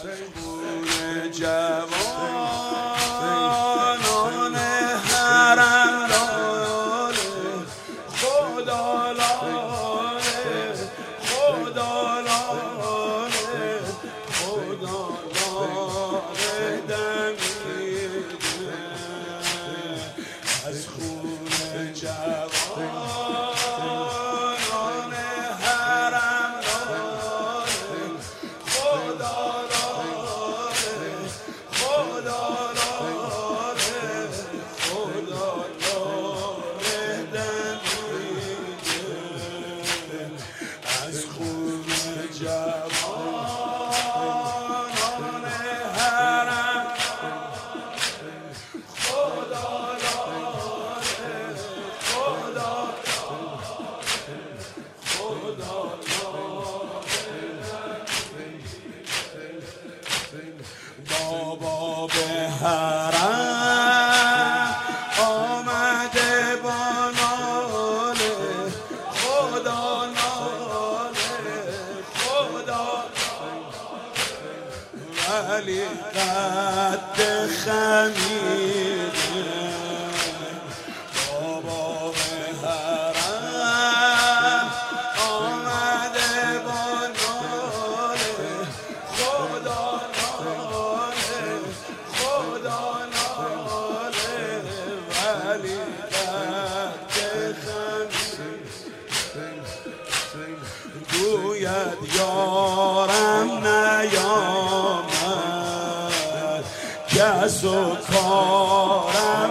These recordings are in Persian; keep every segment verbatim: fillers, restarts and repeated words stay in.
خون جوانان حرم لاله خدا لاله خدا لاله خدا لاله دمیده از خون جوانان حرم لاله خدا لاله خدا لاله خدا لاله دمیده از خون جوانان حرم خدا لاله خدا خدا بابا به حرم آمده با ناله خدا ناله خدا ولی قد خمیده بابا به حرم آمده با ناله خدا ناله خدا ناله ولی قد خمیده گوید یارم نیامد کس و کارم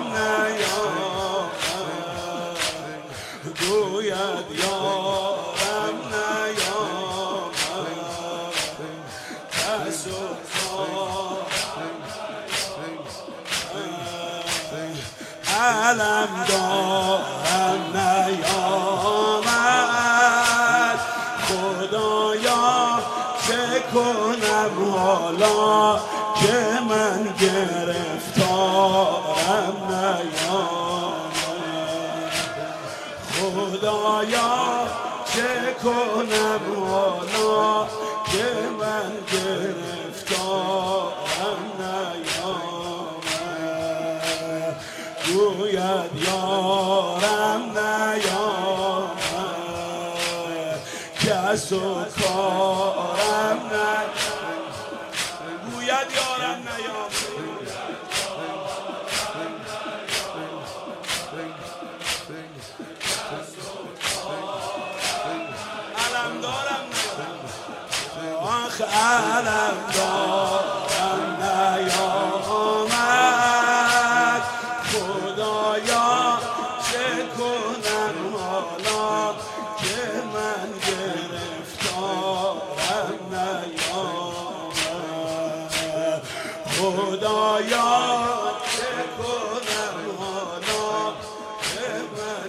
نیامد گوید یارم نیامد کس و کارم علم دارم نیامد خدایا چه کنم حالا که من گرفتارم نیامد خدایا چه کنم حالا که من گرفتارم نیامد گوید یارم نیامد کس و کارم نیامد گوید یارم نیامد علم دارم آخ علم دارم نیامد خدایا چه کنم حالا که من گرفتارم نیامد خدایا چه کنم حالا که من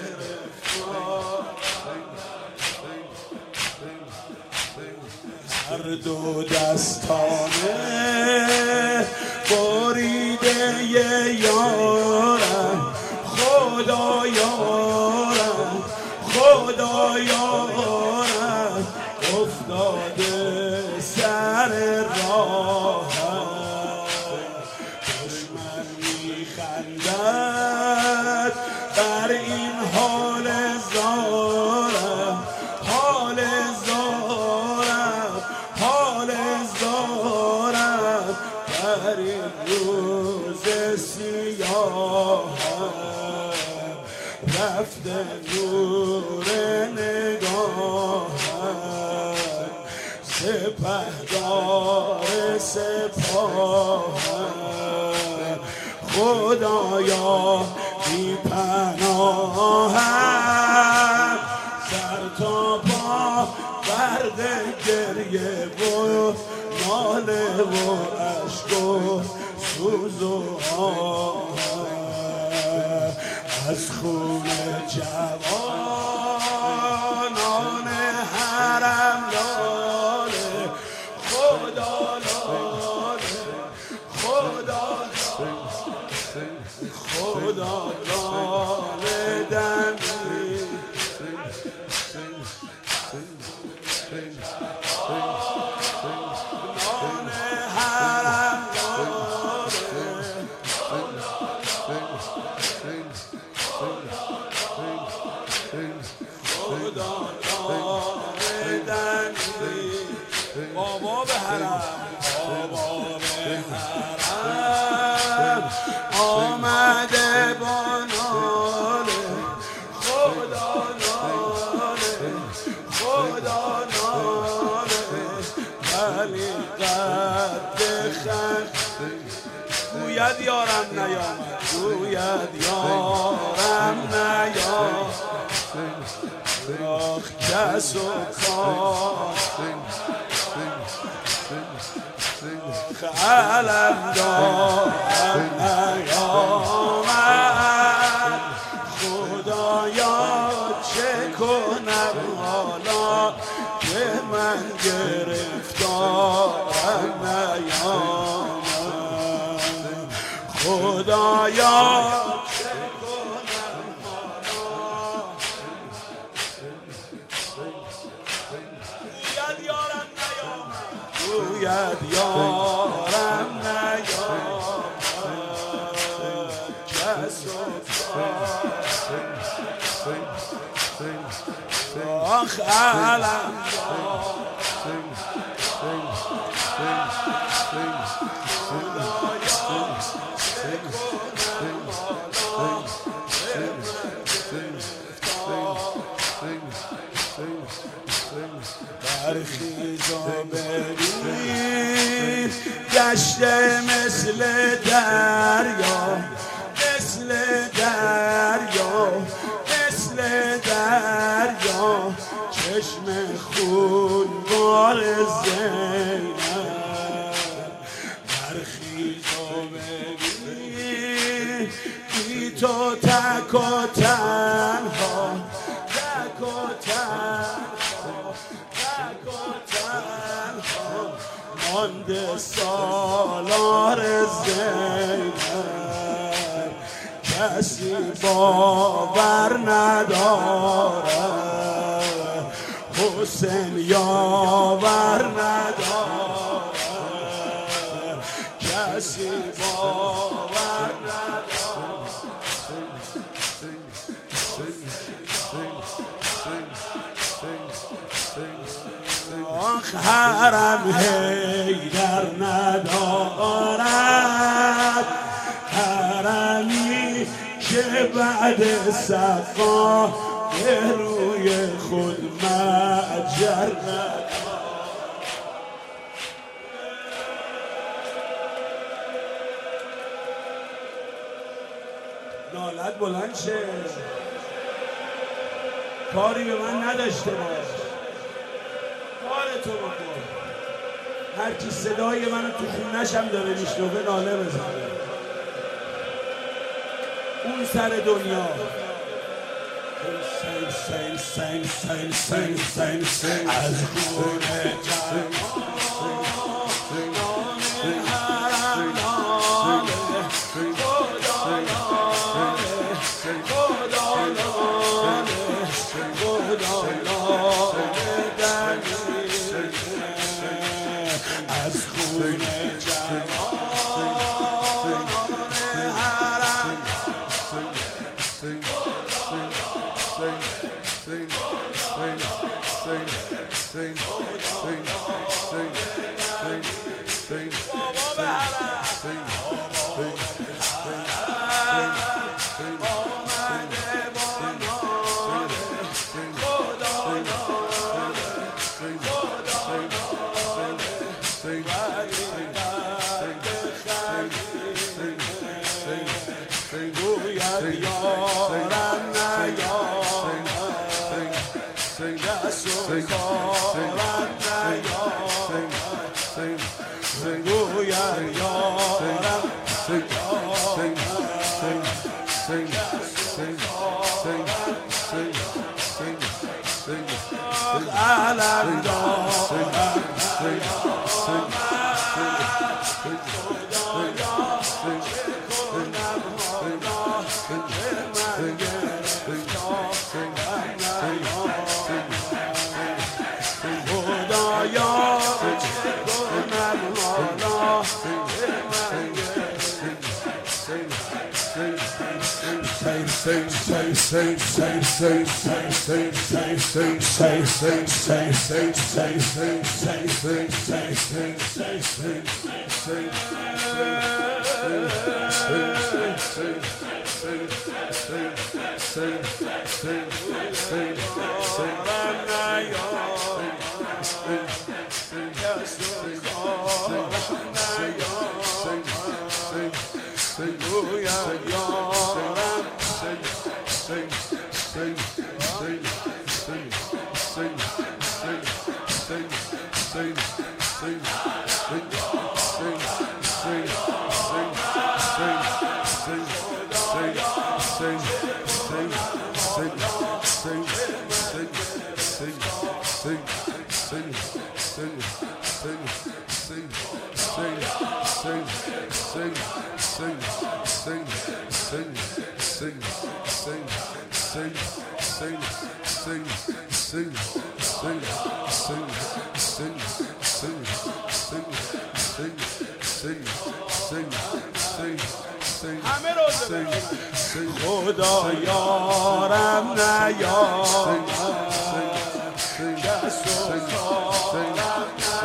گرفتارم هر دو دستانه بریده یارم خدا یارم خدا یارم افتاده سر راهم دشمن میخندد بر این حال زارم حال زارم حال زارم در این روز سیاهم رفته نور نگاهم سپهدار سپاهم خدایا بی پناهم سر تا پا برد گریه و ناله و عشق و سوز و آهم از خون جوانان حرم لاله خدا لاله خدا خدا لاله دمی نان بابا به حرم بابا به حرم آمده با ناله خدا ناله خدا ناله ولی قد خند گوید یارم نیامد گوید یارم نیامد آخ کس و کار علم دارم نیامد خدایا چه کنم حالا که من گرفتارم نیامد خدایا چه کنم حالا گوید یارم نیامد گوید یارم نیامد کس و کار آخ علم برخیز و ببین گشته مثل دریا مثل دریا مثل دریا چشم خون بار زینب برخیز و ببین بی تو تک و تنها تک و تنها تک و تنها مانده سالار زینب کسی باور ندارد حسین یاور ندارد کسی باور ندارد آخ حرم حیدر ندارد حرمی که بعد صفا به روی خود مأجر ندارد نالت بلند شه کاری به من نداشته باش کارتو بکن هرچی صدای منو تو خونه‌شم داره میشنوه ناله بزنه اون سر دنیا سین سین سین سین سین سین سین از خونه جمال نام حرم ناله خدا ناله خدا ناله خدا ناله از خونه جمال علم دارم خدایا چه کنم حالا که من گرفتارم نیامد خدایا چه کنم حالا که من گرفتارم خدا یارم نیارم کس و کارم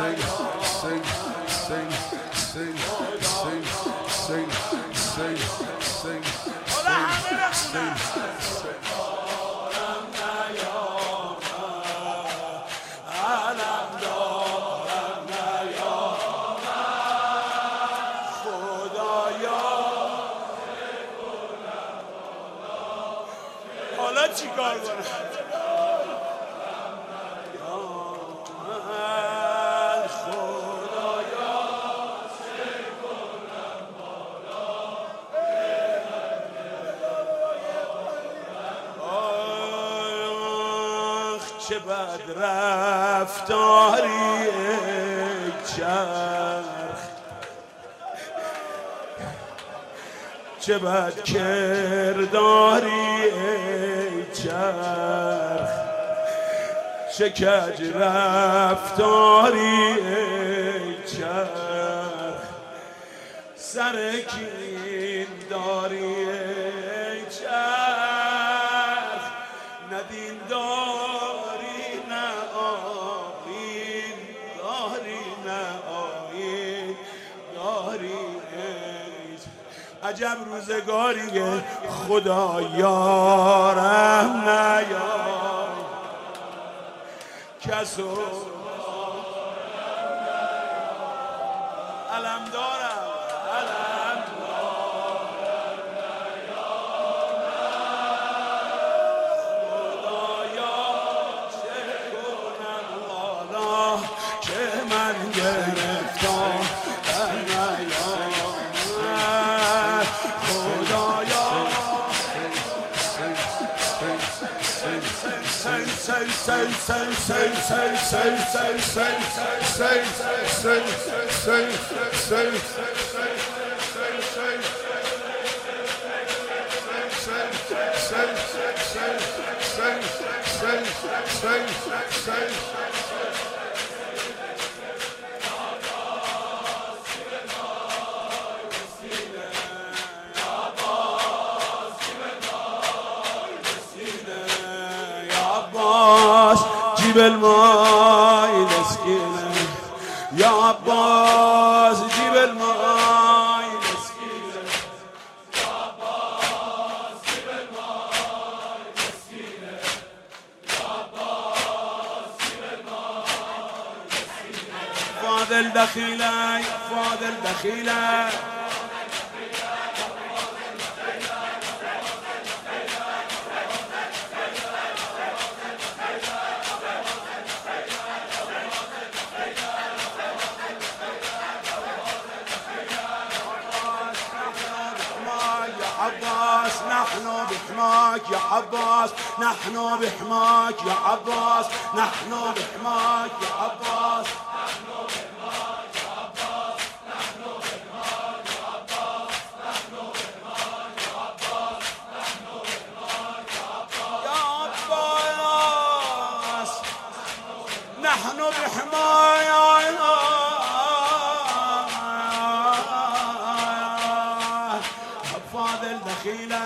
چی کار کنم خدایا چه بد رفتاری ای چرخ چه بد کرداری ای چرخ چه کج رفتاری ای چرخ سر کین داری ای چرخ نه دین داری نه آیین داری نه آیین داری عجب روزگاریه خدا یارم نیار کسو علم دارم علم دارم خدایا چه کنم حالا که من گرفتم جيب الماء مسكينة يا عباس جيب الماء مسكينة يا عباس جيب الماء مسكينة يا عباس جيب الماء مسكينة فاضل دخيلة فاضل دخيلة عباس نحن بحماك يا عباس نحن بحماك يا عباس نحن بحماك يا عباس نحن بحماك يا عباس نحن بحماك يا عباس نحن بحماك يا عباس نحن بحماك يا عباس نحن بحماك فاضل دخيلة